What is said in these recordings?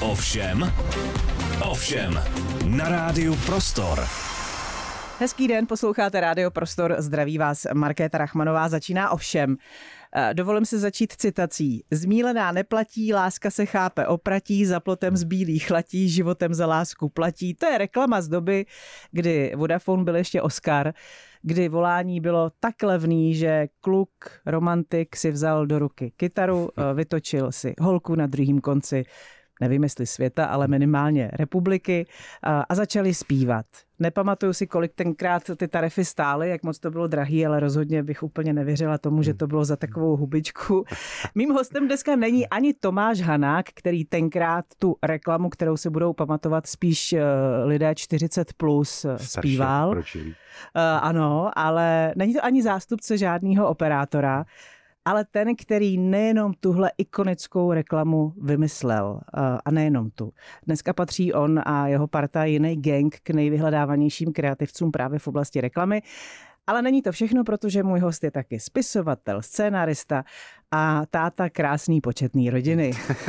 Ovšem, na Rádiu Prostor. Hezký den, posloucháte Rádio Prostor, zdraví vás Markéta Rachmanová, začíná Ovšem. Dovolím si začít citací. Zmílená neplatí, láska se chápe opratí, za plotem z bílých chlatí, životem za lásku platí. To je reklama z doby, kdy Vodafone byl ještě Oscar, kdy volání bylo tak levný, že kluk, romantik si vzal do ruky kytaru, vytočil si holku na druhém konci, nevím jestli světa, ale minimálně republiky a začali zpívat. Nepamatuju si, kolik tenkrát ty tarify stály, jak moc to bylo drahý, ale rozhodně bych úplně nevěřila tomu, že to bylo za takovou hubičku. Mým hostem dneska není ani Tomáš Hanák, který tenkrát tu reklamu, kterou se budou pamatovat spíš lidé 40+, zpíval. Ano, ale není to ani zástupce žádného operátora, ale ten, který nejenom tuhle ikonickou reklamu vymyslel, a nejenom tu. Dneska patří on a jeho parta jiný gang k nejvyhledávanějším kreativcům právě v oblasti reklamy. Ale není to všechno, protože můj host je taky spisovatel, scénárista a táta krásný početný rodiny.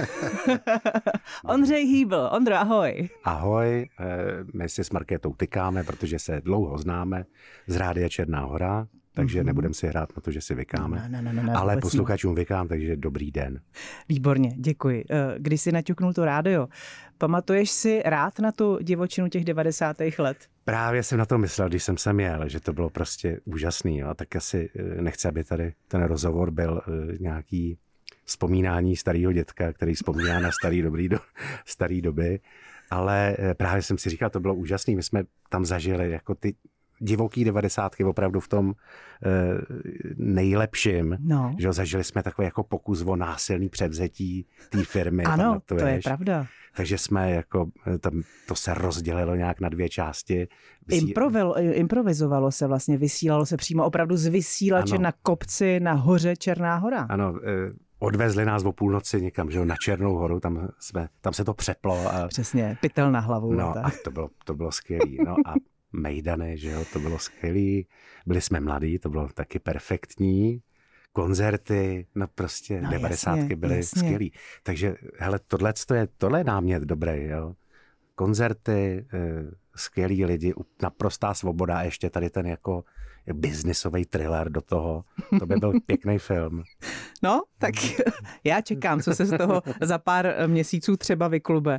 Ondřej Hýbl. Ondro, ahoj. Ahoj, my si s Markétou tykáme, protože se dlouho známe z Rádia Černá Hora, takže nebudem si hrát na to, že si vykáme. Ne, ale posluchačům vykám, takže dobrý den. Výborně, děkuji. Když jsi naťuknul to rádio, pamatuješ si rád na tu divočinu těch 90. let? Právě jsem na to myslel, když jsem sem jel, že to bylo prostě úžasný. Jo? Tak asi nechci, aby tady ten rozhovor byl nějaký vzpomínání starého dětka, který vzpomíná na starý doby. Ale právě jsem si říkal, to bylo úžasný. My jsme tam zažili jako ty divoký 90. opravdu v tom nejlepším. No. Že zažili jsme takový jako pokus o násilný převzetí té firmy. Ano, to je pravda. Takže jsme jako, to se rozdělilo nějak na dvě části. Improvizovalo se vlastně, vysílalo se přímo opravdu z vysílače na kopci na hoře Černá Hora. Ano, odvezli nás o půlnoci někam, že na Černou horu, tam se to přeplo. A, přesně, pytel na hlavu. No a to bylo skvělý. No a mejdany, že jo, to bylo skvělý. Byli jsme mladí, to bylo taky perfektní. Koncerty, no prostě 90. byly skvělý. Takže hele, tohle je námět dobrý, jo. Koncerty, skvělí lidi, naprostá svoboda a ještě tady ten jako biznisový thriller do toho. To by byl pěkný film. No, tak já čekám, co se z toho za pár měsíců třeba vyklube.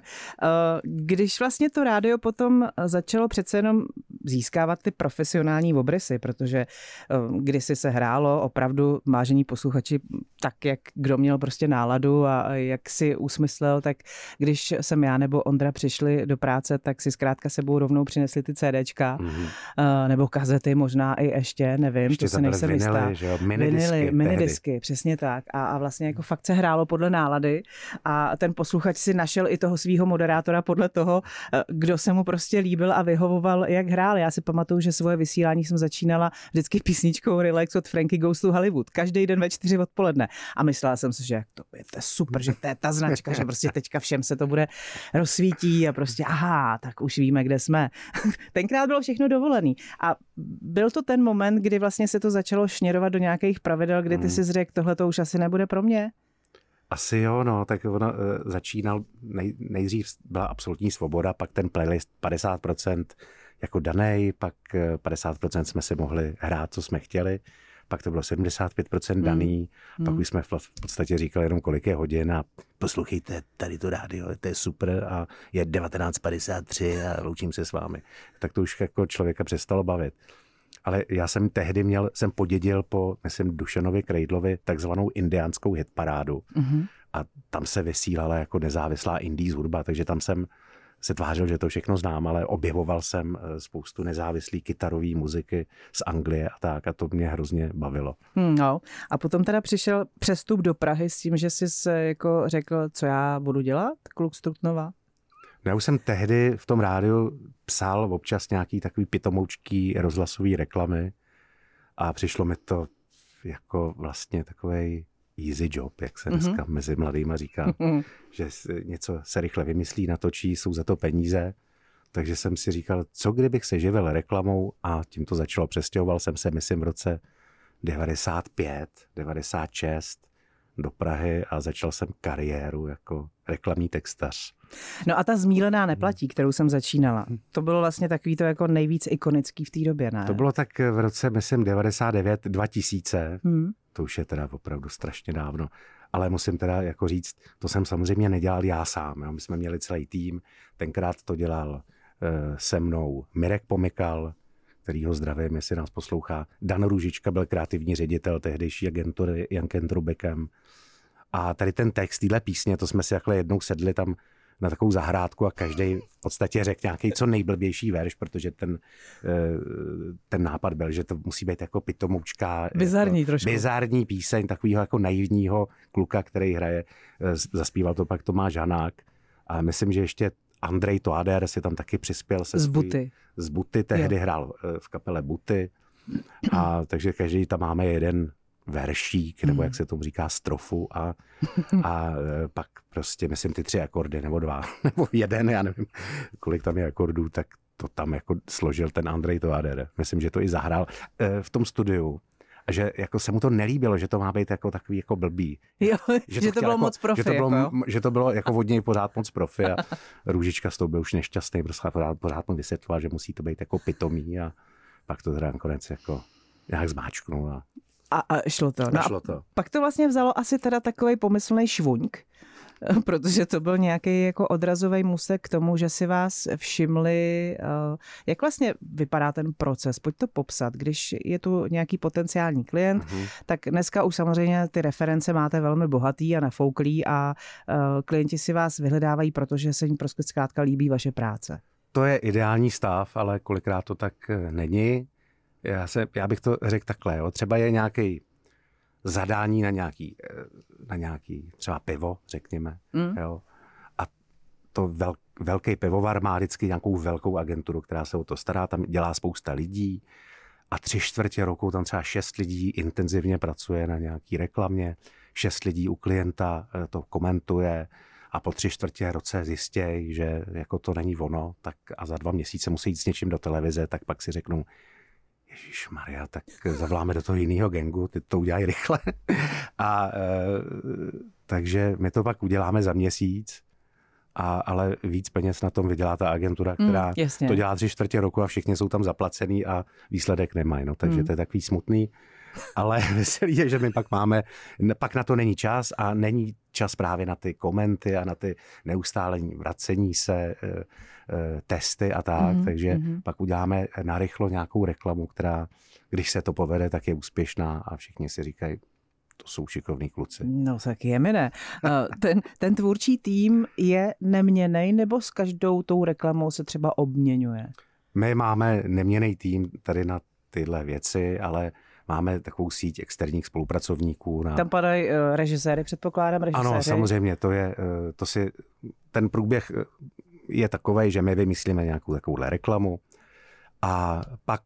Když vlastně to rádio potom začalo přece jenom získávat ty profesionální obrysy, protože kdysi se hrálo opravdu, vážení posluchači, tak, jak kdo měl prostě náladu a jak si usmyslel, tak když jsem já nebo Ondra přišli do práce, tak si zkrátka sebou rovnou přinesli ty CDčka, nebo kazety možná i ještě, nevím, ještě to si nejsem jistá. Minidisky, přesně tak. A vlastně jako fakt se hrálo podle nálady a ten posluchač si našel i toho svýho moderátora podle toho, kdo se mu prostě líbil a vyhovoval, jak hrál. Já si pamatuju, že svoje vysílání jsem začínala vždycky písničkou Relax od Frankie Goes to Hollywood. Každý den ve 4 odpoledne. A myslela jsem si, že to je super, že to je ta značka, že prostě teďka všem se to bude rozsvítí a prostě aha, tak už víme, kde jsme. Tenkrát bylo všechno dovolený. A byl to ten moment, kdy vlastně se to začalo šněrovat do nějakých pravidel, kdy ty si řekl, tohle to už asi nebude pro mě? Asi jo, no, tak ono začínal, nejdřív byla absolutní svoboda, pak ten playlist 50% jako danej, pak 50% jsme si mohli hrát, co jsme chtěli, pak to bylo 75% daný, pak už jsme v podstatě říkali jenom, kolik je hodin a poslouchejte tady to rádio, to je super a je 19:53 a loučím se s vámi. Tak to už jako člověka přestalo bavit. Ale já jsem tehdy jsem podědil po, myslím, Dušanovi Krejdlovi takzvanou indiánskou hitparádu. A tam se vysílala jako nezávislá indies hudba, takže tam jsem se tvářil, že to všechno znám, ale objevoval jsem spoustu nezávislý kytarový muziky z Anglie a tak a to mě hrozně bavilo. No a potom teda přišel přestup do Prahy s tím, že jsi jako řekl, co já budu dělat, kluk z Trutnova? Já už jsem tehdy v tom rádiu psal občas nějaký takový pitomoučký rozhlasový reklamy a přišlo mi to jako vlastně takovej easy job, jak se dneska mezi mladýma říká, že něco se rychle vymyslí, natočí, jsou za to peníze. Takže jsem si říkal, co kdybych se živil reklamou a tím to začalo. Přestěhoval jsem se, myslím, v roce 95, 96 do Prahy a začal jsem kariéru jako reklamní textař. No a ta Zmílená neplatí, kterou jsem začínala, to bylo vlastně takový to jako nejvíc ikonický v té době, ne? To bylo tak v roce, myslím, 99, 2000, to už je teda opravdu strašně dávno, ale musím teda jako říct, to jsem samozřejmě nedělal já sám, jo? My jsme měli celý tým, tenkrát to dělal se mnou Mirek Pomykal, kterýho zdravím, jestli nás poslouchá. Dan Růžička byl kreativní ředitel tehdejší agentury Jankem Trubekem. A tady ten text téhle písně, to jsme si takhle jednou sedli tam na takovou zahrádku a každý v podstatě řekl nějaký co nejblbější verš, protože ten nápad byl, že to musí být jako pitomoučká, bizarní jako trošku. Bizarní píseň takového jako naivního kluka, který hraje. Zaspíval to pak Tomáš Hanák. A myslím, že ještě Andrej Toader si tam taky přispěl z Buty. Z Buty, tehdy hrál v kapele Buty. A takže každý tam máme jeden veršík, nebo jak se tomu říká, strofu a pak prostě, myslím, ty 3 akordy, nebo 2, nebo 1, já nevím, kolik tam je akordů, tak to tam jako složil ten Andrej Toader. Myslím, že to i zahrál v tom studiu. A že jako se mu to nelíbilo, že to má být jako takový jako blbý. Jo, že to bylo jako, moc profi. Že to bylo jako od něj pořád moc profi a Růžička z toho byl už nešťastný, prostě pořád mu vysvětloval, že musí to být jako pitomý a pak to teda nakonec jako nějak zmáčknul. A šlo to. No šlo to. Pak to vlastně vzalo asi teda takovej pomyslný švuňk, protože to byl nějaký jako odrazový můstek k tomu, že si vás všimli. Jak vlastně vypadá ten proces? Pojď to popsat. Když je tu nějaký potenciální klient, tak dneska už samozřejmě ty reference máte velmi bohatý a nafouklý a klienti si vás vyhledávají, protože se jim prostě zkrátka líbí vaše práce. To je ideální stav, ale kolikrát to tak není. Já bych to řekl takhle. Jo. Třeba je nějaký zadání na nějaký třeba pivo, řekněme. Jo. A to velký pivovar má vždycky nějakou velkou agenturu, která se o to stará, tam dělá spousta lidí a 3/4 roku tam třeba 6 lidí intenzivně pracuje na nějaký reklamě, 6 lidí u klienta to komentuje a po 3/4 roce zjistějí, že jako to není ono, tak a za 2 měsíce musí jít s něčím do televize, tak pak si řeknou, Ježišmarja, tak zavoláme do toho jiného gangu, ty to udělají rychle. Takže my to pak uděláme za měsíc, ale víc peněz na tom vydělá ta agentura, která to dělá 3/4 roku a všichni jsou tam zaplacený a výsledek nemají. No, takže to je takový smutný. Ale veselý je, že my pak na to není čas a není čas právě na ty komenty a na ty neustále vracení se, testy a tak, takže pak uděláme narychlo nějakou reklamu, která, když se to povede, tak je úspěšná a všichni si říkají, to jsou šikovní kluci. No tak je mi ne. Ten tvůrčí tým je neměnnej nebo s každou tou reklamou se třeba obměňuje? My máme neměnný tým tady na tyhle věci, ale máme takovou síť externích spolupracovníků. Tam padají režiséry, předpokládám, režiséry. Ano, samozřejmě, ten průběh je takovej, že my vymyslíme nějakou takovouhle reklamu a pak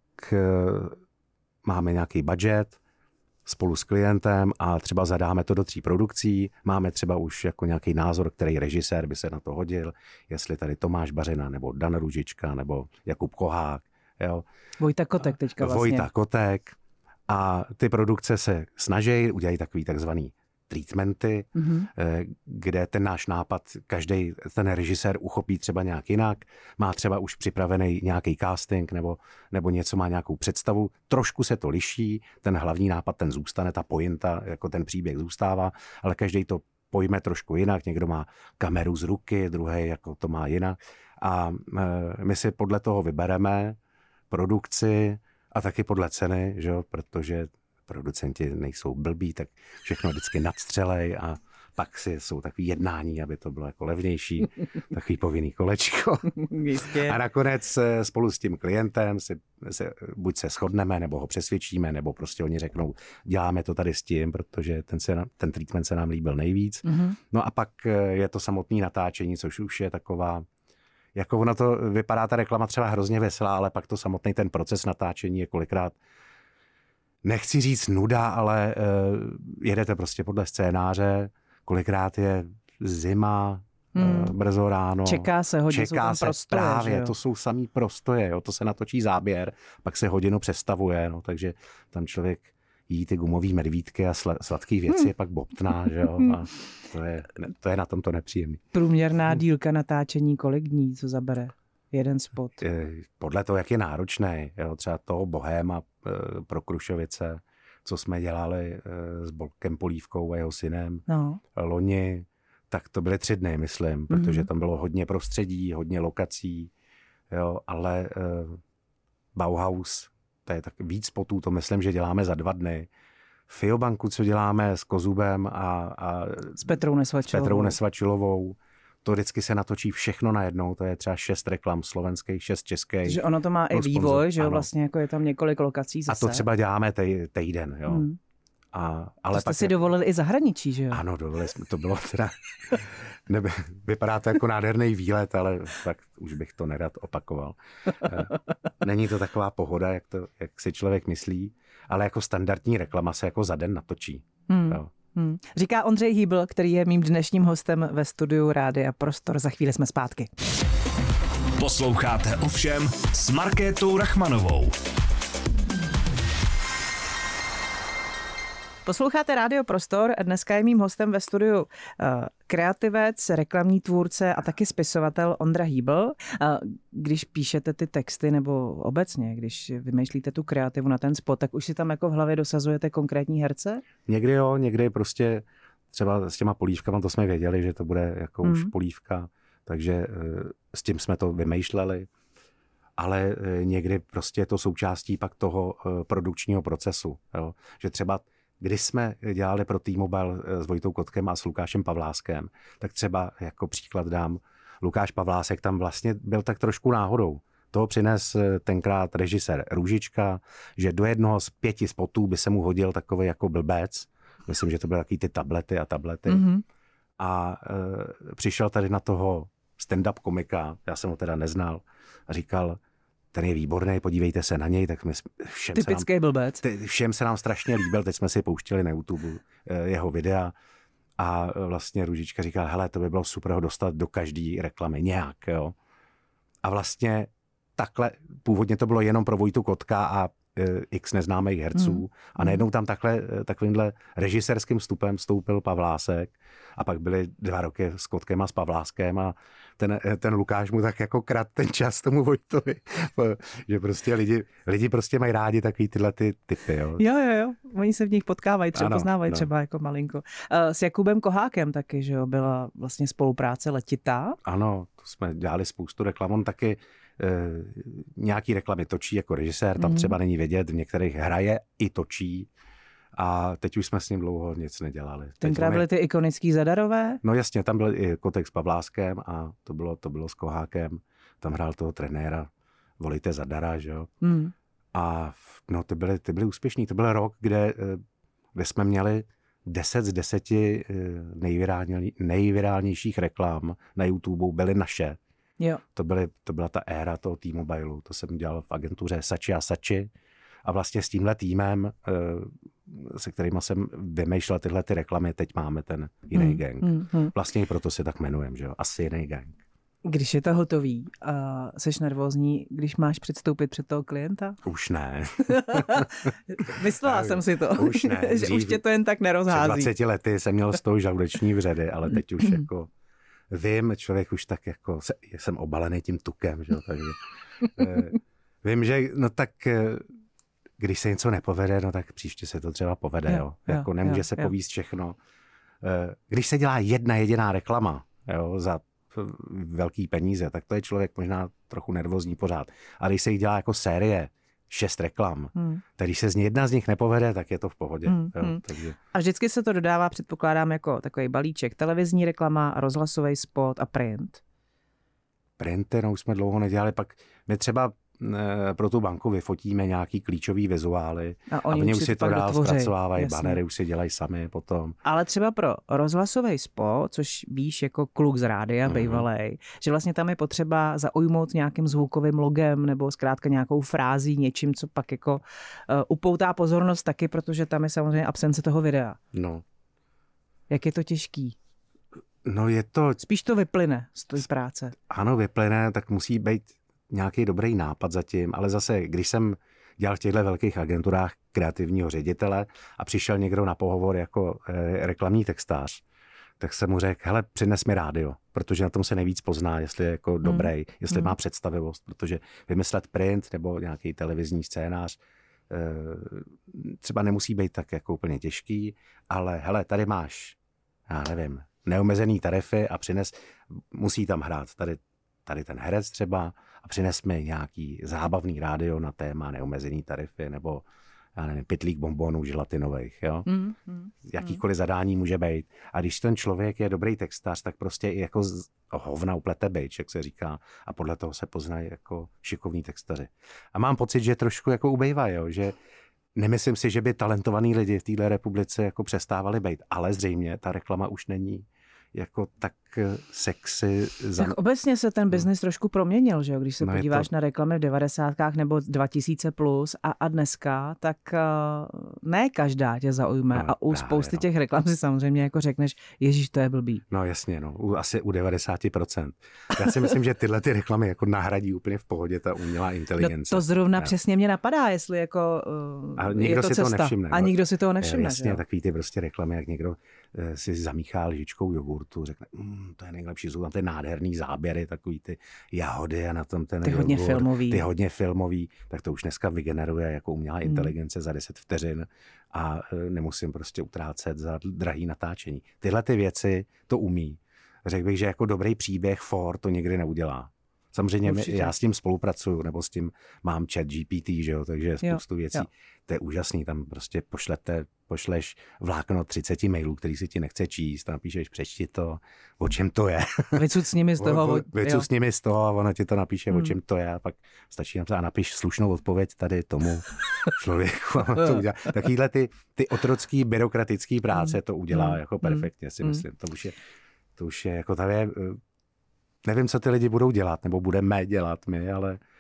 máme nějaký budget spolu s klientem a třeba zadáme to do 3 produkcí. Máme třeba už jako nějaký názor, který režisér by se na to hodil, jestli tady Tomáš Bařina, nebo Dan Růžička, nebo Jakub Kohák. Jo. Vojta Kotek teďka vlastně. Vojta Kotek. A ty produkce se snaží, udělají takový takzvaný treatmenty, kde ten náš nápad, každý ten režisér uchopí třeba nějak jinak, má třeba už připravený nějaký casting nebo něco, má nějakou představu, trošku se to liší, ten hlavní nápad, ten zůstane, ta pointa, jako ten příběh zůstává, ale každý to pojme trošku jinak, někdo má kameru z ruky, druhý jako to má jinak a my si podle toho vybereme produkci a taky podle ceny, že jo, protože producenti nejsou blbí, tak všechno vždycky nadstřelej a pak jsou takový jednání, aby to bylo jako levnější, takový povinný kolečko. A nakonec spolu s tím klientem buď se shodneme, nebo ho přesvědčíme, nebo prostě oni řeknou, děláme to tady s tím, protože ten treatment se nám líbil nejvíc. No a pak je to samotné natáčení, což už je taková, jako ono to vypadá ta reklama třeba hrozně veselá, ale pak to samotný ten proces natáčení je kolikrát, nechci říct nuda, ale jedete prostě podle scénáře, kolikrát je zima, brzo ráno. Čeká se hodně, čeká se prostoje, právě, to jsou samý prostoje, jo, to se natočí záběr, pak se hodinu přestavuje, no, takže tam člověk jí ty gumový medvídky a sladký věci je pak bobtná, že jo, a to je na tomto nepříjemný. Průměrná dílka natáčení kolik dní, co zabere? Jeden spot. Podle toho, jak je náročný, jo, třeba toho Bohéma pro Krušovice, co jsme dělali s Bolkem Polívkou a jeho synem loni, tak to byly 3 dny, myslím, protože tam bylo hodně prostředí, hodně lokací, jo, ale Bauhaus, to je tak víc spotů, to myslím, že děláme za 2 dny. Fiobanku, co děláme s Kozubem a s Petrou Nesvačilovou, to vždycky se natočí všechno najednou, to je třeba 6 reklam slovenských, 6 českých. Takže ono to má i vývoj, že jo, vlastně jako je tam několik lokací zase. A to třeba děláme týden, jo. Ale to jste si dovolili i zahraničí, že jo? Ano, dovolili jsme, to bylo teda, vypadá to jako nádherný výlet, ale tak už bych to nerad opakoval. Není to taková pohoda, jak si člověk myslí, ale jako standardní reklama se jako za den natočí. Jo. Říká Ondřej Hýbl, který je mým dnešním hostem ve studiu Rádia Prostor. Za chvíli jsme zpátky. Posloucháte Ovšem s Markétou Rachmanovou. Posloucháte Rádio Prostor. Dneska je mým hostem ve studiu kreativec, reklamní tvůrce a taky spisovatel Ondra Hýbl. Když píšete ty texty nebo obecně, když vymýšlíte tu kreativu na ten spot, tak už si tam jako v hlavě dosazujete konkrétní herce? Někdy jo, někdy prostě třeba s těma polívkama to jsme věděli, že to bude jako už polívka, takže s tím jsme to vymýšleli. Ale někdy prostě je to součástí pak toho produkčního procesu. Jo? Že třeba když jsme dělali pro T-Mobile s Vojtou Kotkem a s Lukášem Pavláskem, tak třeba jako příklad dám, Lukáš Pavlásek tam vlastně byl tak trošku náhodou. Toho přines tenkrát režisér Růžička, že do jednoho z 5 spotů by se mu hodil takový jako blbec. Myslím, že to byly takový ty tablety. A přišel tady na toho stand-up komika, já jsem ho teda neznal, a říkal, ten je výborný, podívejte se na něj, tak my typický blbec. Všem se nám strašně líbil, teď jsme si pouštěli na YouTube jeho videa a vlastně Růžička říkal, hele, to by bylo super ho dostat do každý reklamy nějak, jo. A vlastně takhle, původně to bylo jenom pro Vojtu Kotka a x neznámých herců a najednou tam takovýmhle režisérským vstupem vstoupil Pavlásek a pak byly 2 roky s Kotkem a s Pavláskem a ten Lukáš mu tak jako krát ten čas tomu Vojtovi, že prostě lidi prostě mají rádi takový tyhle ty typy. Jo, oni se v nich potkávají, třeba poznávají třeba jako malinko. S Jakubem Kohákem taky, že jo, byla vlastně spolupráce letitá. Ano, to jsme dělali spoustu reklam, on taky nějaký reklamy točí jako režisér, tam třeba není vědět, v některých hraje i točí a teď už jsme s ním dlouho nic nedělali. Tenkrát byly ty ikonický Zadarové? No jasně, tam byl i Kotek s Pavláskem a to bylo s Kohákem, tam hrál toho trenéra, volejte Zadara, že jo. A no, ty byly úspěšní, to byl rok, kde jsme měli 10 z 10 nejvirálnějších reklam na YouTube byly naše. Jo. To byla ta éra toho T-Mobileu, to jsem dělal v agentuře Sači a Sači a vlastně s tímhle týmem, se kterýma jsem vymýšlel tyhle ty reklamy, teď máme ten jiný gang. Vlastně i proto se tak jmenujeme, že jo, asi jiný gang. Když je to hotový, seš nervózní, když máš předstoupit před toho klienta? Už ne. Myslela jsem si to, už ne, že už tě to jen tak nerozhází. Před 20 lety jsem měl z toho žaludeční vředy, ale teď už jako vím, člověk už tak jako, jsem obalený tím tukem, že? Takže vím, že no tak, když se něco nepovede, no tak příště se to třeba povede, jo. Jako nemůže se povíst všechno. Když se dělá jedna jediná reklama, jo, za velký peníze, tak to je člověk možná trochu nervózní pořád. A když se jich dělá jako série, 6 reklam, tak když se jedna z nich nepovede, tak je to v pohodě. Jo, takže... A vždycky se to dodává, předpokládám, jako takový balíček. Televizní reklama, rozhlasový spot a print. Printy, no už jsme dlouho nedělali, pak my třeba pro tu banku vyfotíme nějaký klíčový vizuály a oni už si to dál zpracovávají, banery už si dělají sami potom. Ale třeba pro rozhlasový spot, což víš jako kluk z rádia, bejvalej, že vlastně tam je potřeba zaujmout nějakým zvukovým logem nebo zkrátka nějakou frází, něčím, co pak jako upoutá pozornost taky, protože tam je samozřejmě absence toho videa. No. Jak je to těžký? No je to... Spíš to vyplyne z té práce. Ano, vyplyne, tak musí být nějaký dobrý nápad zatím, ale zase, když jsem dělal v těchto velkých agenturách kreativního ředitele a přišel někdo na pohovor jako reklamní textář, tak jsem mu řekl, hele, přines mi rádio, protože na tom se nejvíc pozná, jestli je jako dobrý, jestli má představivost, protože vymyslet print nebo nějaký televizní scénář třeba nemusí být tak jako úplně těžký, ale hele, tady máš, já nevím, neomezený tarify a musí tam hrát tady ten herec třeba a přines mi nějaký zábavný rádio na téma neomezený tarify nebo já nevím, pytlík bonbonů želatinových, jo? Jakýkoliv zadání může být. A když ten člověk je dobrý textař, tak prostě i jako hovna uplete bič, jak se říká, a podle toho se poznají jako šikovní textaři. A mám pocit, že trošku jako ubejvají, jo? Že nemyslím si, že by talentovaní lidi v této republice jako přestávali být, ale zřejmě ta reklama už není jako tak sexy. Tak obecně se ten biznis trošku proměnil, že jo? Když se podíváš na reklamy v 90. nebo 2000 plus a dneska, tak ne každá tě zaujme a u spousty těch reklam si samozřejmě jako řekneš, ježíš, to je blbý. No jasně, asi u 90%. Já si myslím, že tyhle ty reklamy jako nahradí úplně v pohodě ta umělá inteligence. No to zrovna přesně mě napadá, jestli jako a někdo je to si cesta. To nevšimne. A nikdo si toho nevšimne. Jasně, takový ty prostě reklamy, jak někdo si zamíchá lžičkou jogurtu, řekne, to je nejlepší, jsou tam ty nádherný záběry, takový ty jahody a na tom ten ty hodně filmový. Ty hodně filmový, tak to už dneska vygeneruje jako umělá inteligence za 10 vteřin a nemusím prostě utrácet za drahý natáčení. Tyhle ty věci to umí. Řekl bych, že jako dobrý příběh Ford to nikdy neudělá. Samozřejmě já s tím spolupracuju, nebo s tím mám ChatGPT, že jo, takže spoustu věcí. Jo. To je úžasný, tam prostě pošleš vlákno 30 mailů, který si ti nechce číst, a napíšeš, přečti to, o čem to je. Vycuc s nimi z toho. Vycuc s nimi z toho a ona ti to napíše, o čem to je, a pak stačí napsat a napiš slušnou odpověď tady tomu člověku. A to udělá. Takovýhle ty otrocký byrokratický práce to udělá jako perfektně, si myslím. To už je jako tady nevím, co ty lidi budou dělat, nebo budeme dělat my,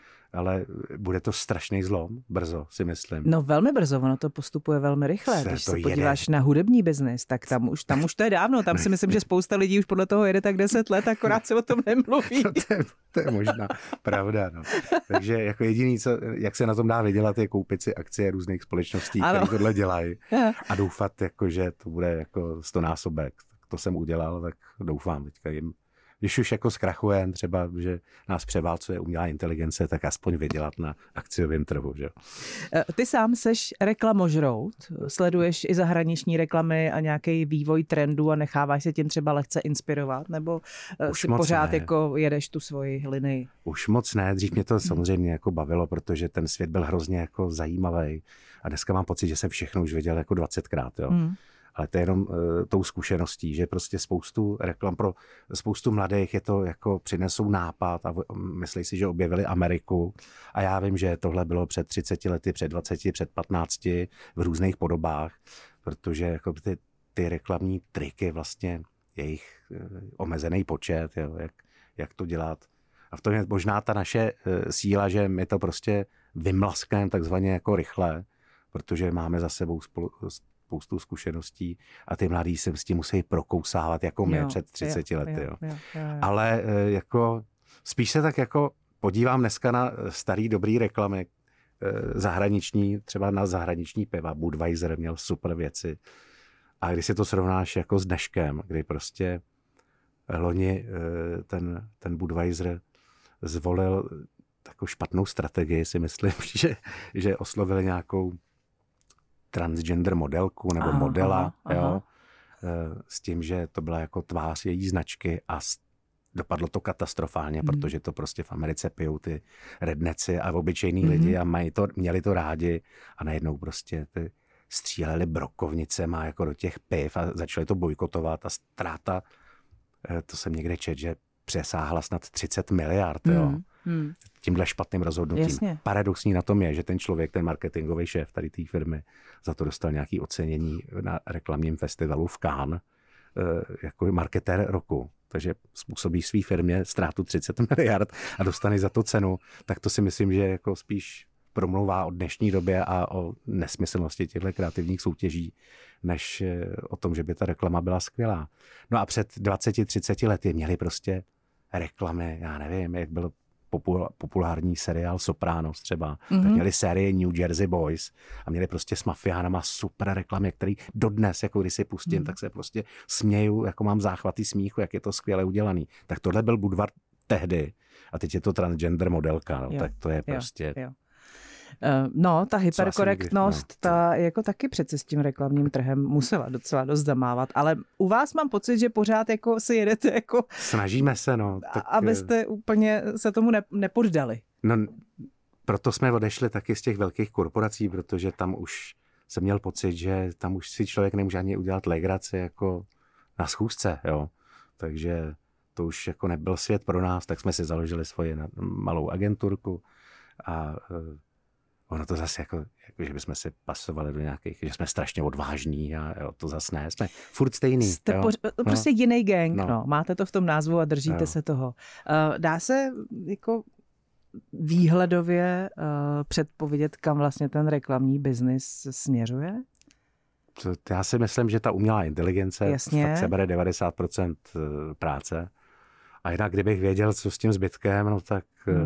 ale bude to strašný zlom, brzo, si myslím. No velmi brzo, ono to postupuje velmi rychle. Když se podíváš na hudební biznis, tak tam už to je dávno, tam si myslím, že spousta lidí už podle toho jede tak 10 let, akorát se o tom nemluví. No to je možná pravda, no. Takže jako jediný, jak se na tom dá vydělat, je koupit si akcie různých společností, které tohle dělají a doufat, jako, že to bude jako 100násobek. To jsem udělal, tak doufám teďka jim. Když už jako zkrachujeme třeba, že nás převálcuje umělá inteligence, tak aspoň vydělat na akciovém trhu. Že? Ty sám seš reklamožrout, sleduješ i zahraniční reklamy a nějaký vývoj trendů a necháváš se tím třeba lehce inspirovat, nebo už si pořád jako jedeš tu svoji linii? Už moc ne, dřív mě to samozřejmě jako bavilo, protože ten svět byl hrozně jako zajímavý a dneska mám pocit, že jsem všechno už viděl jako 20krát. Jo. Ale to je jenom tou zkušeností, že prostě spoustu reklam pro spoustu mladých je to jako přinesou nápad a myslí si, že objevili Ameriku. A já vím, že tohle bylo před 30 lety, před 20, před 15 v různých podobách, protože jako ty reklamní triky vlastně jejich omezený počet, jo, jak to dělat. A v tom je možná ta naše síla, že my to prostě vymlaskneme takzvaně jako rychle, protože máme za sebou spoustu zkušeností a ty mladí se s tím musí prokousávat jako my před 30 lety. Jo. Ale jako spíš se tak jako podívám dneska na starý dobrý reklamy zahraniční, třeba na zahraniční piva. Budweiser měl super věci. A když si to srovnáš jako s dneškem, kdy prostě loni ten Budweiser zvolil takovou špatnou strategii, si myslím, že oslovili nějakou transgender modelku nebo modela, jo, s tím, že to byla jako tvář její značky a dopadlo to katastrofálně, protože to prostě v Americe pijou ty redneci a obyčejní lidi a měli to rádi a najednou prostě ty stříleli brokovnicema jako do těch piv a začali to bojkotovat a ztráta, to jsem někde čet, že přesáhla snad 30 miliard, jo. Tímhle špatným rozhodnutím. Jasně. Paradoxní na tom je, že ten člověk, ten marketingový šéf tady té firmy, za to dostal nějaké ocenění na reklamním festivalu v Cannes jako marketér roku. Takže způsobí své firmě ztrátu 30 miliard a dostane za to cenu, tak to si myslím, že jako spíš promlouvá o dnešní době a o nesmyslnosti těchto kreativních soutěží, než o tom, že by ta reklama byla skvělá. No a před 20-30 lety měli prostě reklamy, já nevím, jak byl populární seriál Sopranos třeba, tak měli série New Jersey Boys a měli prostě s mafiánama super reklamy, který dodnes, jako když si pustím, tak se prostě směju, jako mám záchvaty smíchu, jak je to skvěle udělaný. Tak tohle byl Budvar tehdy a teď je to transgender modelka, no, tak to je prostě... Jo. No, ta hyperkorektnost, ta jako taky přece s tím reklamním trhem musela docela dost zamávat, ale u vás mám pocit, že pořád jako se jedete jako... Snažíme se, no. Tak... Abyste úplně se tomu nepoddali. No, proto jsme odešli taky z těch velkých korporací, protože tam už jsem měl pocit, že tam už si člověk nemůže ani udělat legraci jako na schůzce, jo. Takže to už jako nebyl svět pro nás, tak jsme si založili svoji malou agenturku a ono to zase jako že bychom si pasovali do nějakých, že jsme strašně odvážní a jo, to zase ne, jsme furt stejný. Jste prostě jiný gang, no. Máte to v tom názvu a držíte se toho. Dá se jako výhledově předpovědět, kam vlastně ten reklamní biznis směřuje? Já si myslím, že ta umělá inteligence fakt sebere 90% práce. A jinak, kdybych věděl, co s tím zbytkem, no tak,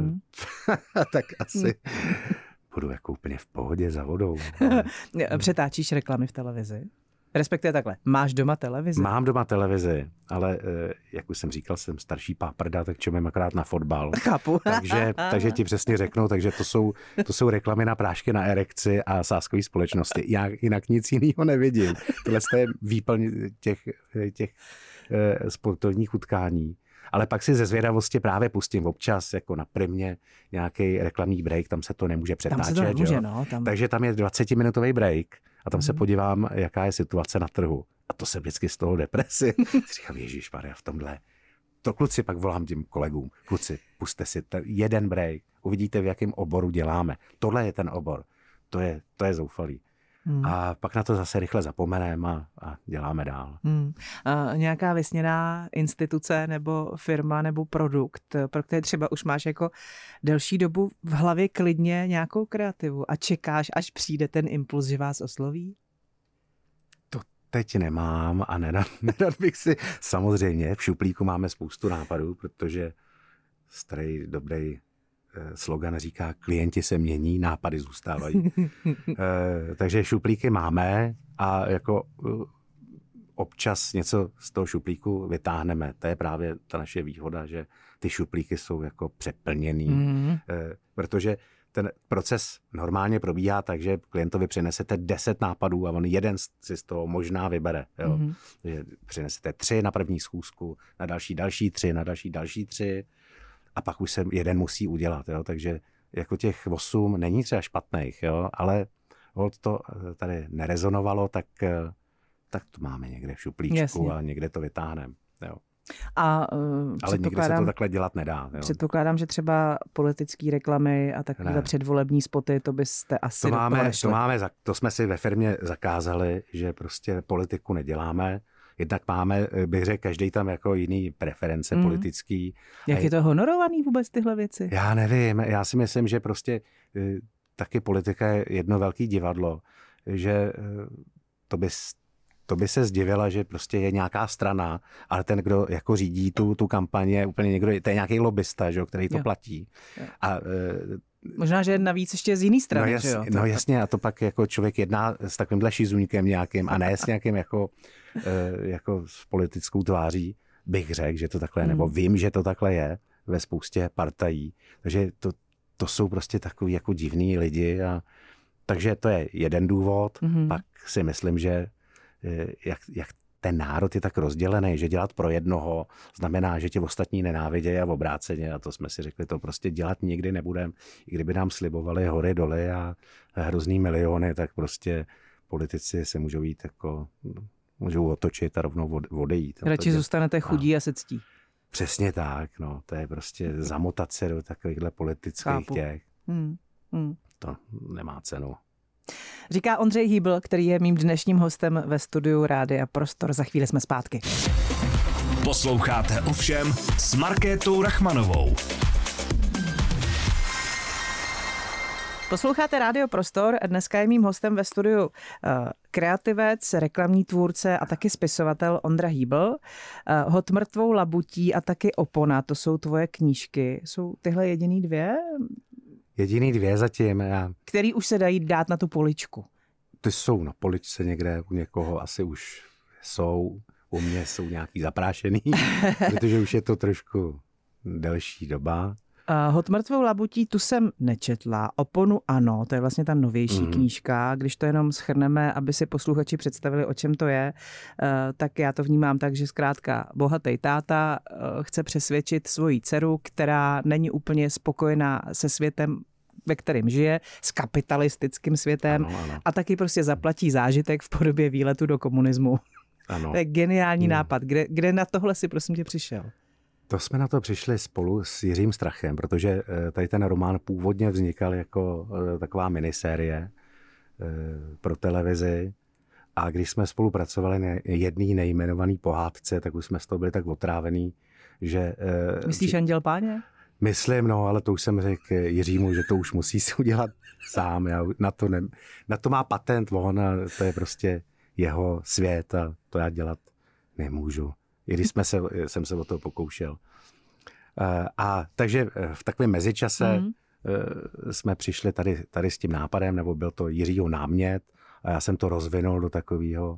tak asi budu jako úplně v pohodě za vodou. Přetáčíš reklamy v televizi? Respektive takhle, máš doma televizi? Mám doma televizi, ale jak už jsem říkal, jsem starší páprda, tak čumím akorát na fotbal. Chápu. Takže ti přesně řeknu, takže to jsou reklamy na prášky na erekci a sáskové společnosti. Já jinak nic jiného nevidím. Tohle je výplň těch sportovních utkání. Ale pak si ze zvědavosti právě pustím občas jako na Primě nějaký reklamní break, tam se to nemůže přetáčet. Tam se to nemůže, no, Takže tam je 20-minutový break a tam se podívám, jaká je situace na trhu. A to se vždycky z toho depresi. Říkám, ježišmarja, v tomhle. To kluci pak volám těm kolegům. Kluci, puste si jeden break, uvidíte, v jakém oboru děláme. Tohle je ten obor. To je zoufalý. A pak na to zase rychle zapomeneme a děláme dál. Nějaká vysněná instituce nebo firma nebo produkt, pro které třeba už máš jako delší dobu v hlavě klidně nějakou kreativu a čekáš, až přijde ten impuls, že vás osloví? To teď nemám a nerad bych si... Samozřejmě v šuplíku máme spoustu nápadů, protože starý dobrý slogan říká, klienti se mění, nápady zůstávají. Takže šuplíky máme a jako občas něco z toho šuplíku vytáhneme. To je právě ta naše výhoda, že ty šuplíky jsou jako přeplněný. Protože ten proces normálně probíhá tak, že klientovi přinesete 10 nápadů a on jeden si z toho možná vybere. Jo? Že přinesete 3 na první schůzku, na další 3, na další 3 a pak už se jeden musí udělat. Jo? Takže jako těch 8 není třeba špatných, jo? Ale holt to tady nerezonovalo, tak to máme někde v šuplíčku. Jasně. A někde to vytáhneme. Jo? Ale nikdy se to takhle dělat nedá. Jo. Předpokládám, že třeba politické reklamy a takové předvolební spoty, to byste asi to jsme si ve firmě zakázali, že prostě politiku neděláme. Jednak máme, bych řekl, každý tam jako jiný preference politický. Jak je to honorovaný vůbec tyhle věci? Já nevím, já si myslím, že prostě taky politika je jedno velký divadlo, že to by se zdivila, že prostě je nějaká strana, ale ten, kdo jako řídí tu kampaň, je úplně někdo, to je nějaký lobbysta, že, který to platí. Jo. A možná, že navíc ještě z jiný strany. No jasně, a to pak jako člověk jedná s takovýmhle šizuňkem nějakým a ne s nějakým jako s politickou tváří, bych řekl, že to takhle je, nebo vím, že to takhle je ve spoustě partají. Takže to jsou prostě takový jako divný lidi takže to je jeden důvod. Pak si myslím, že jak ten národ je tak rozdělený, že dělat pro jednoho znamená, že tě ostatní nenávidějí a obráceně, a to jsme si řekli, to prostě dělat nikdy nebudeme. I kdyby nám slibovali hory, doly a hrozný miliony, tak prostě politici se můžou jít jako, můžou otočit a rovnou odejít. Radši zůstanete chudí a se ctí. Přesně tak, no, to je prostě zamotat se do takovýchhle politických těch. To nemá cenu. Říká Ondřej Hýbl, který je mým dnešním hostem ve studiu Rádia Prostor. Za chvíli jsme zpátky. Posloucháte Ovšem s Markétou Rachmanovou. Posloucháte Rádio Prostor. Dneska je mým hostem ve studiu kreativec, reklamní tvůrce a taky spisovatel Ondra Hýbl. Hod mrtvou labutí a taky Opona, to jsou tvoje knížky. Jsou tyhle jediný dvě? Jediný dvě zatím. Který už se dají dát na tu poličku? Ty jsou na poličce někde, u někoho asi už jsou. U mě jsou nějaký zaprášený, protože už je to trošku delší doba. Hod mrtvou labutí tu jsem nečetla, Oponu ano, to je vlastně ta novější knížka, když to jenom shrneme, aby si posluchači představili, o čem to je, tak já to vnímám tak, že zkrátka bohatý táta chce přesvědčit svoji dceru, která není úplně spokojená se světem, ve kterém žije, s kapitalistickým světem ano. A taky prostě zaplatí zážitek v podobě výletu do komunismu. Ano. To je geniální nápad. Kde na tohle si prosím tě přišel? To jsme na to přišli spolu s Jiřím Strachem, protože tady ten román původně vznikal jako taková minisérie pro televizi a když jsme spolupracovali na jedný nejmenovaný pohádce, tak už jsme z toho byli tak otrávení, že... Myslíš Anděl Páně? Myslím, no, ale to už jsem řekl Jiřímu, že to už musí si udělat sám. Na to má patent on a to je prostě jeho svět a to já dělat nemůžu. I když jsem se o to pokoušel. A takže v takovém mezičase jsme přišli tady s tím nápadem, nebo byl to Jiřího námět a já jsem to rozvinul do takového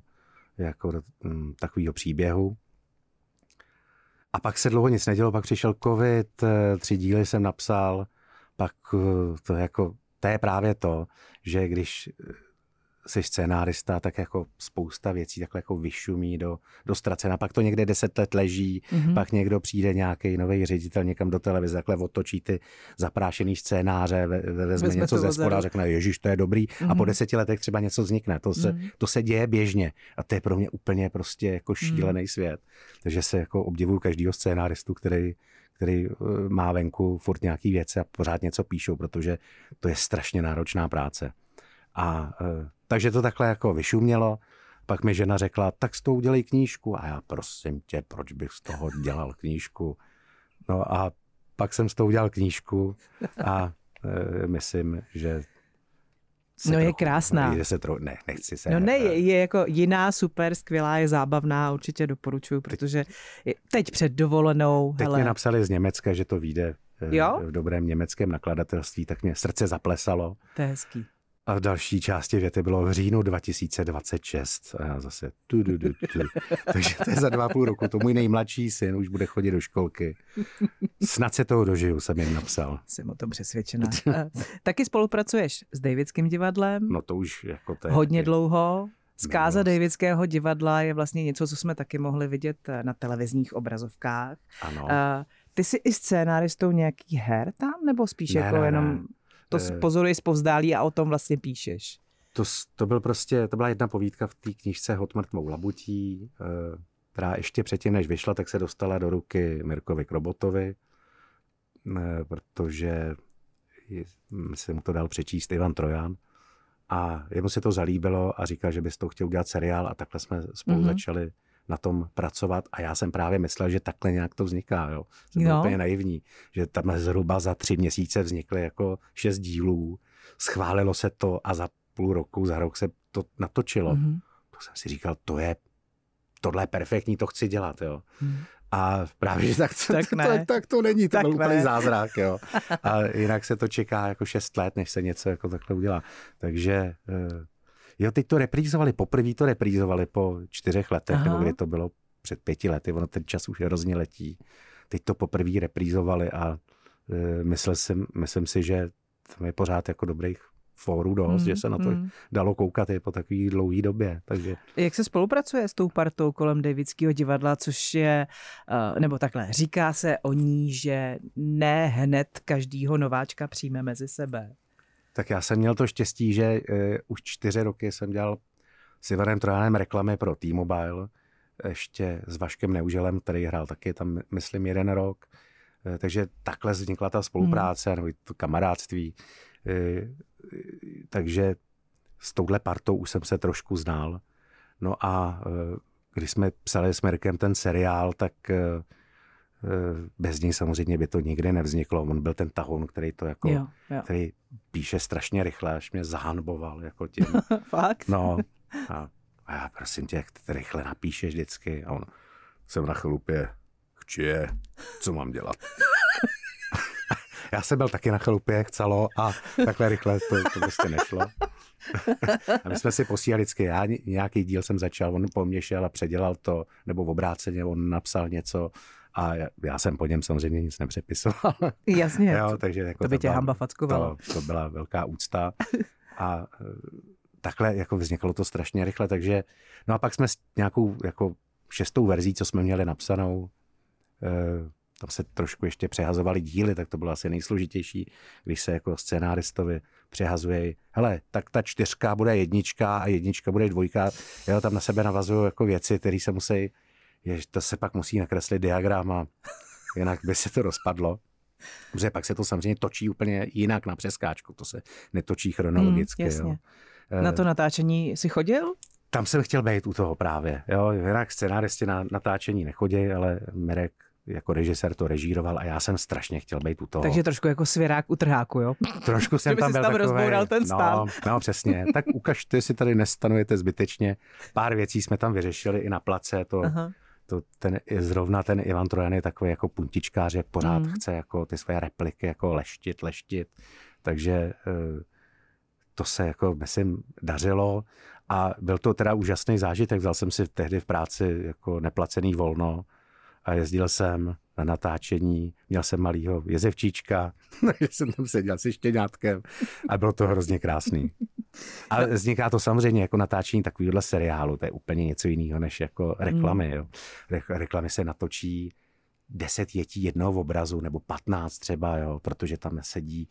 příběhu. A pak se dlouho nic nedělo, pak přišel covid, 3 díly jsem napsal, pak to je právě to, že když jsi scénárista, tak jako spousta věcí takhle jako vyšumí do ztracena. Pak to někde 10 let leží, pak někdo přijde nějaký nový ředitel někam do televize, takhle otočí ty zaprášený scénáře, vezme něco ze spoda a řekne, ježiš, to je dobrý. A po 10 letech třeba něco vznikne. To se děje běžně. A to je pro mě úplně prostě jako šílený svět. Takže se jako obdivuju každýho scénáristu, který má venku furt nějaký věci a pořád něco píšou, protože to je strašně náročná práce. Takže to takhle jako vyšumělo, pak mi žena řekla, tak s tou udělej knížku. A já, prosím tě, proč bych z toho dělal knížku? No a pak jsem z toho udělal knížku a myslím, že je krásná. Nechci se. Je jako jiná, super, skvělá, je zábavná, určitě doporučuji, protože teď před dovolenou. Teď mi napsali z Německa, že to vyjde v dobrém německém nakladatelství, tak mě srdce zaplesalo. To je hezký. A v další části věty bylo v říjnu 2026. A já zase Takže to je za 2,5 roku. To můj nejmladší syn už bude chodit do školky. Snad se toho dožiju, jsem jim napsal. Jsem o tom přesvědčená. Taky spolupracuješ s Davidským divadlem? No to už jako to je hodně dlouho. Zkáza Davidského divadla je vlastně něco, co jsme taky mohli vidět na televizních obrazovkách. Ano. Ty jsi i scénáristou nějakých her tam? Nebo spíš jenom... To pozoruješ zpovzdálí a o tom vlastně píšeš. To byla jedna povídka v té knížce Hod mrtvou labutí, která ještě předtím, než vyšla, tak se dostala do ruky Mirkovi Krobotovi, protože jsem mu to dal přečíst Ivan Trojan a jemu se to zalíbilo a říkal, že by z toho chtěl udělat seriál a takhle jsme spolu začali na tom pracovat a já jsem právě myslel, že takhle nějak to vzniká. Jo. Jsem byl úplně naivní, že tam zhruba za 3 měsíce vznikly jako 6 dílů, schválilo se to a za půl roku, za rok se to natočilo. To jsem si říkal, tohle je perfektní, to chci dělat. Jo. A právě, že tak to není, to byl úplný zázrak. Jo. A jinak se to čeká jako 6 let, než se něco jako takhle udělá. Takže... Jo, teď to reprízovali, poprvé to reprízovali po 4 letech, nebo kdy to bylo před 5 lety, ono ten čas už hrozně letí. Teď to poprvé reprízovali a myslím si, že tam je pořád jako dobrých fórů dost, že se na to dalo koukat i po takové dlouhé době. Takže... Jak se spolupracuje s tou partou kolem Davidského divadla, což je, nebo takhle, říká se o ní, že ne hned každýho nováčka přijme mezi sebe. Tak já jsem měl to štěstí, že už 4 roky jsem dělal s Ivanem Trojanem reklamy pro T-Mobile, ještě s Vaškem Neuželem, který hrál taky tam, myslím, 1 rok. Takže takhle vznikla ta spolupráce, nebo to kamarádství. Takže s touhle partou už jsem se trošku znal. No a když jsme psali s Mirkem ten seriál, tak bez něj samozřejmě by to nikdy nevzniklo. On byl ten tahoun, který to jako, který píše strašně rychle, až mě zahanboval jako tím. Fakt? No a já prosím tě, jak ty rychle napíšeš vždycky. A on, jsem na chalupě, chčije, co mám dělat? Já jsem byl taky na chalupě, chcelo a takhle rychle to prostě nešlo. A my jsme si posílali vždycky, já nějaký díl jsem začal, on po mně šel a předělal to, nebo v obráceně, on napsal něco a já jsem po něm samozřejmě nic nepřepisoval. Jasně, jo, takže jako to by tě hamba fackovalo. To byla velká úcta a takhle jako vzniklo to strašně rychle, takže no a pak jsme s nějakou jako 6. verzí, co jsme měli napsanou, tam se trošku ještě přehazovaly díly, tak to bylo asi nejsložitější, když se jako scénáristovi přehazuje, hele, tak ta 4 bude 1 a 1 bude 2, jo, tam na sebe navazují jako věci, které se musí, to se pak musí nakreslit diagram a jinak by se to rozpadlo. Protože pak se to samozřejmě točí úplně jinak na přeskáčku, to se netočí chronologicky. Jasně. Jo. Na to natáčení jsi chodil? Tam jsem chtěl být u toho právě. Jo. Jinak scénáristi na natáčení nechodí, ale Mirek jako režisér to režíroval a já jsem strašně chtěl být u toho. Takže trošku jako svěrák u trháku, jo? Trošku jsem tam byl takový. Rozboural ten stan. No, přesně. Tak ukažte, si tady nestanujete zbytečně. Pár věcí jsme tam vyřešili i na place. Zrovna ten Ivan Trojan je takový jako puntičkář, jak pořád chce jako ty své repliky jako leštit. Takže to se jako, myslím, dařilo a byl to teda úžasný zážitek. Vzal jsem si tehdy v práci jako neplacený volno a jezdil jsem na natáčení, měl jsem malýho jezevčíčka, takže jsem tam seděl se štěňátkem a bylo to hrozně krásný. Ale vzniká to samozřejmě jako natáčení takovýhle seriálu, to je úplně něco jiného než jako reklamy. Jo. Reklamy se natočí 10 dětí jednoho obrazu nebo 15 třeba, jo, protože tam sedí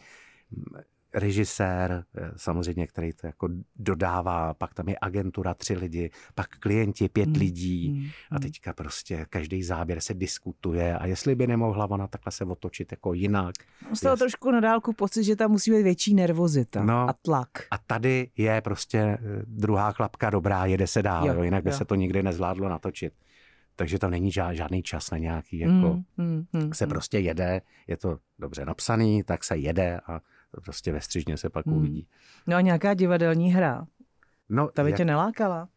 režisér, samozřejmě, který to jako dodává, pak tam je agentura 3 lidi, pak klienti 5 lidí a teďka prostě každý záběr se diskutuje a jestli by nemohla ona takhle se otočit jako jinak. Z toho trošku na dálku pocit, že tam musí být větší nervozita a tlak. A tady je prostě druhá klapka dobrá, jede se dál, jo, jinak by se to nikdy nezvládlo natočit. Takže tam není žádný čas na nějaký, jako se prostě jede, je to dobře napsaný, tak se jede a prostě ve střižně se pak uvidí. No a nějaká divadelní hra? No, ta by tě nelákala?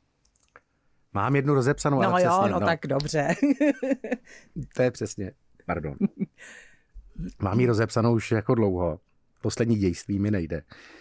Mám jednu rozepsanou, no ale jo, přesně. No tak dobře. To je přesně, pardon. Mám ji rozepsanou už jako dlouho. Poslední dějství mi nejde.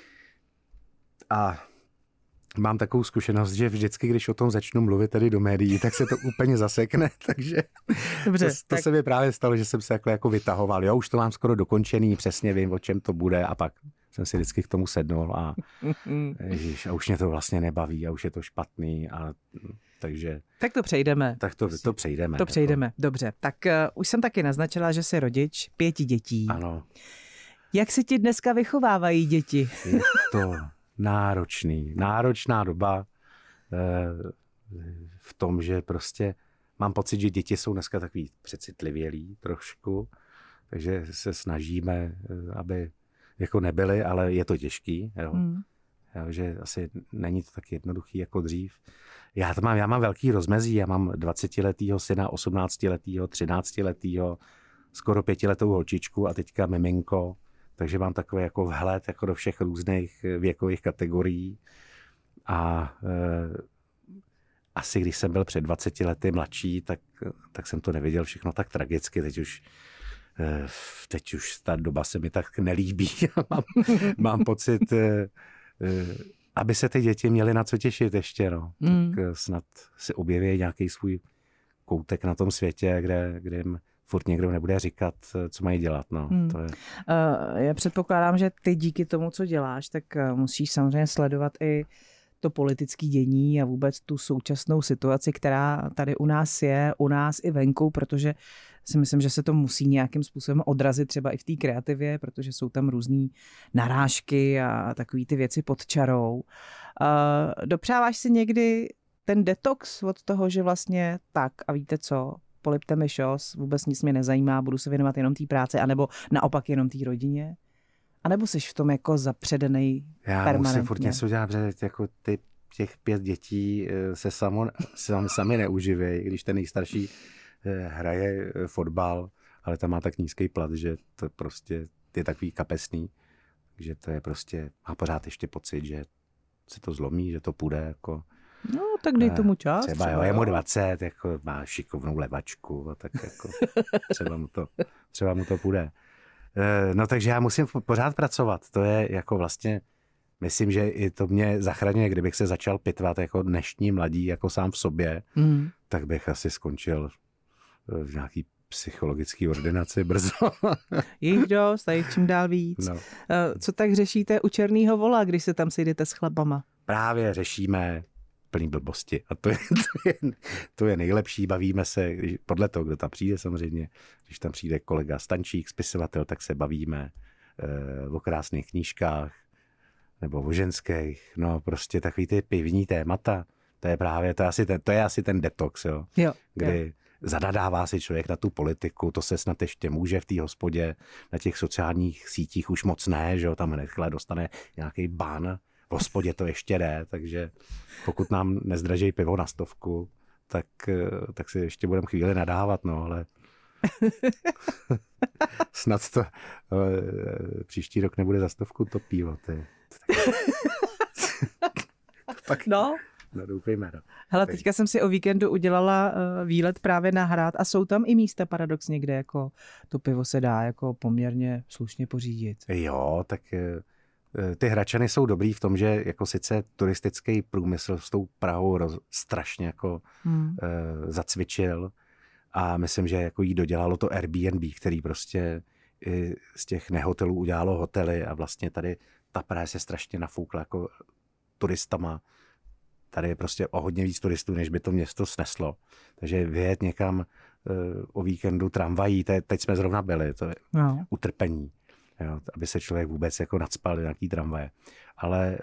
A mám takovou zkušenost, že vždycky, když o tom začnu mluvit tady do médií, tak se to úplně zasekne, takže dobře, to se mi právě stalo, že jsem se jako vytahoval. Jo, už to mám skoro dokončený, přesně vím, o čem to bude a pak jsem si vždycky k tomu sednul a, a už mě to vlastně nebaví a už je to špatný a takže... Tak to přejdeme. Tak to přejdeme. To přejdeme, jako. Dobře. Tak už jsem taky naznačila, že jsi rodič 5 dětí. Ano. Jak se ti dneska vychovávají děti? Je to náročná doba v tom, že prostě mám pocit, že děti jsou dneska takový přecitlivělí trošku, takže se snažíme, aby jako nebyly, ale je to těžký, jo. Jo, že asi není to tak jednoduchý jako dřív. Já mám velký rozmezí, já mám 20letýho syna, 18letýho, 13letýho, skoro 5letou holčičku a teďka miminko, takže mám takový jako vhled jako do všech různých věkových kategorií a asi když jsem byl před 20 lety mladší, tak jsem to neviděl všechno tak tragicky, teď už ta doba se mi tak nelíbí. mám pocit, aby se ty děti měly na co těšit ještě, no. Tak snad si objeví nějaký svůj koutek na tom světě, kde jim furt někdo nebude říkat, co mají dělat. No. To je... Já předpokládám, že ty díky tomu, co děláš, tak musíš samozřejmě sledovat i to politické dění a vůbec tu současnou situaci, která tady u nás je, u nás i venku, protože si myslím, že se to musí nějakým způsobem odrazit třeba i v té kreativě, protože jsou tam různý narážky a takový ty věci pod čarou. Dopřáváš si někdy ten detox od toho, že vlastně tak a víte co, polipte mi šos, vůbec nic mě nezajímá, budu se věnovat jenom té práci, anebo naopak jenom té rodině? A nebo jsi v tom jako zapředenej permanentně? Já musím furt něco dělat, protože jako těch 5 dětí se sami neuživějí, když ten nejstarší hraje fotbal, ale tam má tak nízký plat, že to prostě je takový kapesný. že to je prostě, má pořád ještě pocit, že se to zlomí, že to půjde jako... No, tak dej tomu čas. Třeba jo, je mu 20, jako má šikovnou levačku, a tak jako třeba mu to půjde. No takže já musím pořád pracovat, to je jako vlastně, myslím, že i to mě zachraňuje, kdybych se začal pitvat jako dnešní mladí, jako sám v sobě, tak bych asi skončil v nějaký psychologický ordinaci brzo. Jich dost a jich čím dál víc. No. Co tak řešíte u Černého vola, když se tam sejdete s chlapama? Právě řešíme plný blbosti a to je nejlepší, bavíme se, podle toho, kdo tam přijde samozřejmě, když tam přijde kolega Stančík, spisovatel, tak se bavíme o krásných knížkách nebo o ženských, no prostě takový ty pivní témata, to je asi ten detox, jo. Kdy zanadává si člověk na tu politiku, to se snad ještě může v té hospodě, na těch sociálních sítích už moc ne, že jo, tam rychle dostane nějaký ban, v hospodě to ještě jde, takže pokud nám nezdraží pivo na 100, tak si ještě budeme chvíli nadávat, no, ale snad to příští rok nebude za 100 to pivo, pak... No, doufejme. No. Hele, teďka jsem si o víkendu udělala výlet právě na Hrad a jsou tam i místa paradoxně, kde jako to pivo se dá jako poměrně slušně pořídit. Jo, tak ty Hradčany jsou dobrý v tom, že jako sice turistický průmysl s tou Prahou strašně jako zacvičil a myslím, že jako jí dodělalo to Airbnb, který prostě z těch nehotelů udělalo hotely a vlastně tady ta Praha se strašně nafoukla jako turistama. Tady je prostě o hodně víc turistů, než by to město sneslo. Takže vyjet někam o víkendu tramvají, teď jsme zrovna byli, to je utrpení. Jo, aby se člověk vůbec jako nacpal do nějaký tramvaje. Ale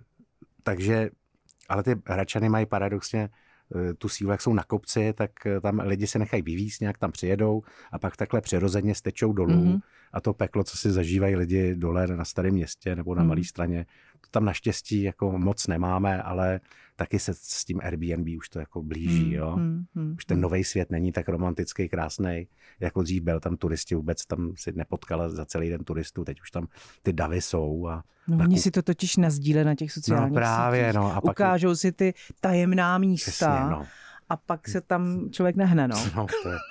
ty Hradčany mají paradoxně tu sílu, jak jsou na kopci, tak tam lidi se nechají vyvízt, nějak tam přijedou a pak takhle přirozeně stečou dolů a to peklo, co si zažívají lidi dole na Starém Městě nebo na Malé Straně, to tam naštěstí jako moc nemáme, ale taky se s tím Airbnb už to jako blíží, jo. Už ten nový svět není tak romantický, krásnej, jako dřív byl, tam turisti vůbec tam si nepotkala za celý den turistů, teď už tam ty davy jsou. Oni si to totiž nazdíle na těch sociálních sítích. No, a pak ukážou si ty tajemná místa. Přesně, no. A pak se tam člověk nehne, no. To je...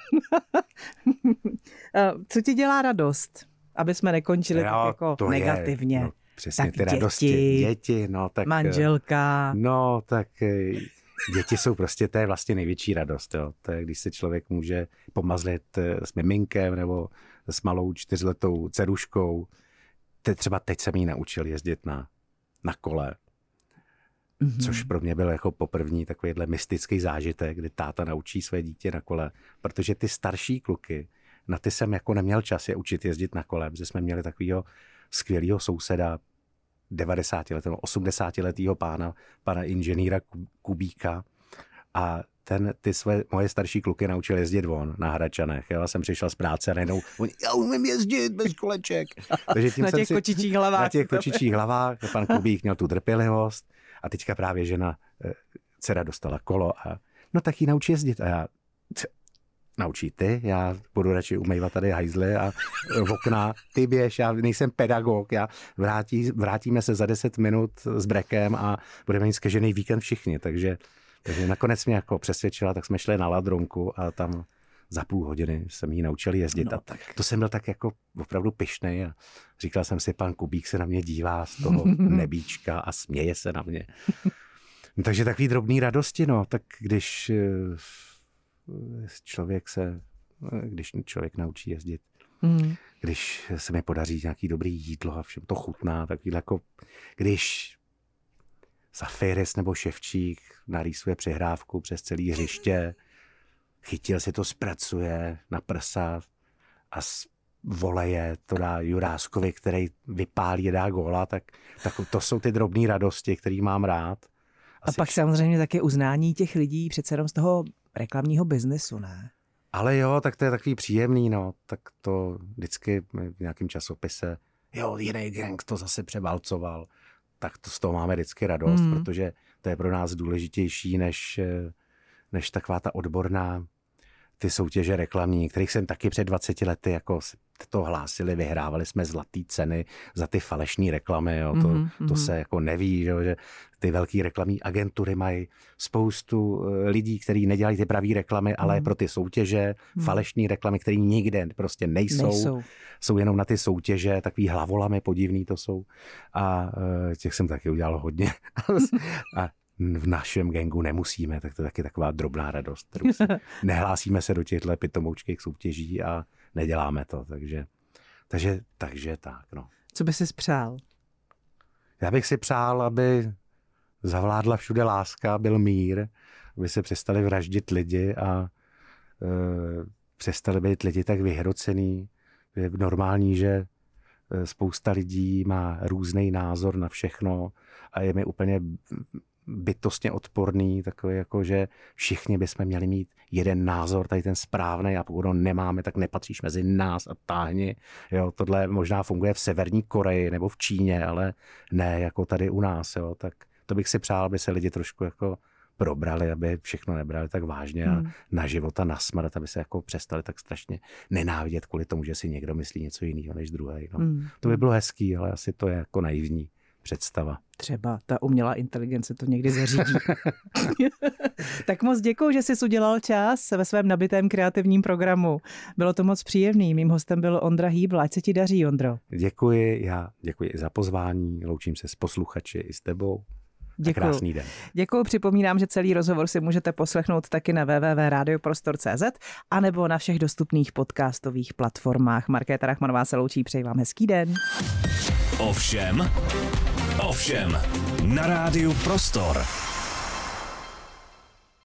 Co ti dělá radost? Aby jsme nekončili tak jako negativně. No, přesně, tak ty radosti. Děti, no tak... Manželka. No, tak děti jsou prostě, to je vlastně největší radost, jo. To je, když se člověk může pomazlit s miminkem nebo s malou 4letou dceruškou. Třeba teď jsem jí naučil jezdit na kole. Což pro mě byl jako poprvní takovýhle mystický zážitek, kdy táta naučí své dítě na kole, protože ty starší kluky, na ty jsem jako neměl čas je učit jezdit na kole, protože jsme měli takového skvělého souseda, 90letého, 80letého pana inženýra Kubíka a ty moje starší kluky naučil jezdit on na Hradčanech. Já jsem přišel z práce a najednou, já umím jezdit bez koleček. Takže tím na těch kočičích hlavách. Na těch kočičích hlavách. Pan Kubík měl tu trpělivost a teďka právě žena, dcera dostala kolo a no tak jí naučí jezdit. A já, naučí ty, já budu radši umývat tady hajzly a v okna, ty běž, já nejsem pedagog, vrátíme se za 10 minut s brekem a budeme mít zkažený víkend všichni, takže nakonec mě jako přesvědčila, tak jsme šli na Ladronku a tam za půl hodiny jsem jí naučil jezdit. No, a to jsem byl tak jako opravdu pyšnej a říkal jsem si, pan Kubík se na mě dívá z toho nebíčka a směje se na mě. No, takže takový drobný radosti, no, tak když člověk naučí jezdit, když se mi podaří nějaký dobrý jídlo a všem to chutná, takový jako, když Zafiris nebo Ševčík narýsuje přihrávku přes celý hřiště, Chytil si to, zpracuje na prsa a z voleje to dá Juráskovi, který vypálí, dá góla, tak to jsou ty drobné radosti, které mám rád. A pak samozřejmě taky uznání těch lidí přece jenom z toho reklamního biznesu, ne? Ale jo, tak to je takový příjemný, no. Tak to vždycky v nějakém časopise, jo, jiný gang to zase převálcoval, tak to z toho máme vždycky radost, protože to je pro nás důležitější, než taková ta odborná, ty soutěže reklamní, kterých jsem taky před 20 lety jako to hlásili, vyhrávali jsme zlatý ceny za ty falešné reklamy. Jo. To se jako neví, že ty velké reklamní agentury mají spoustu lidí, kteří nedělají ty pravý reklamy, ale pro ty soutěže, falešné reklamy, které nikde prostě nejsou. Jsou jenom na ty soutěže, takový hlavolamy podivný to jsou. A těch jsem taky udělal hodně. A v našem gangu nemusíme, tak to je taky taková drobná radost. Nehlásíme se do těchto pitomoučkých soutěží a neděláme to, takže tak, no. Co by si přál? Já bych si přál, aby zavládla všude láska, byl mír, aby se přestali vraždit lidi a přestali být lidi tak vyhrocený. Je normální, že spousta lidí má různý názor na všechno a je mi úplně bytostně odporný, takový jako, že všichni bychom měli mít jeden názor, tady ten správný, a pokud ho nemáme, tak nepatříš mezi nás a táhni. Jo, tohle možná funguje v Severní Koreji nebo v Číně, ale ne jako tady u nás. Jo, tak to bych si přál, aby se lidi trošku jako probrali, aby všechno nebrali tak vážně a na život a na smrt, aby se jako přestali tak strašně nenávidět kvůli tomu, že si někdo myslí něco jiného než druhý. No. To by bylo hezký, ale asi to je jako naivní představa. Třeba ta umělá inteligence to někdy zařídí. Tak moc děkuju, že jsi udělal čas ve svém nabitém kreativním programu. Bylo to moc příjemný. Mým hostem byl Ondra Hýbl. Ať se ti daří, Ondro. Děkuji, já děkuji i za pozvání. Loučím se s posluchači i s tebou. Děkuju. Krásný den. Děkuju, připomínám, že celý rozhovor si můžete poslechnout taky na www.radioprostor.cz a nebo na všech dostupných podcastových platformách. Markéta Rachmanová se loučí, přeji vám hezký den. Ovšem na Rádiu Prostor.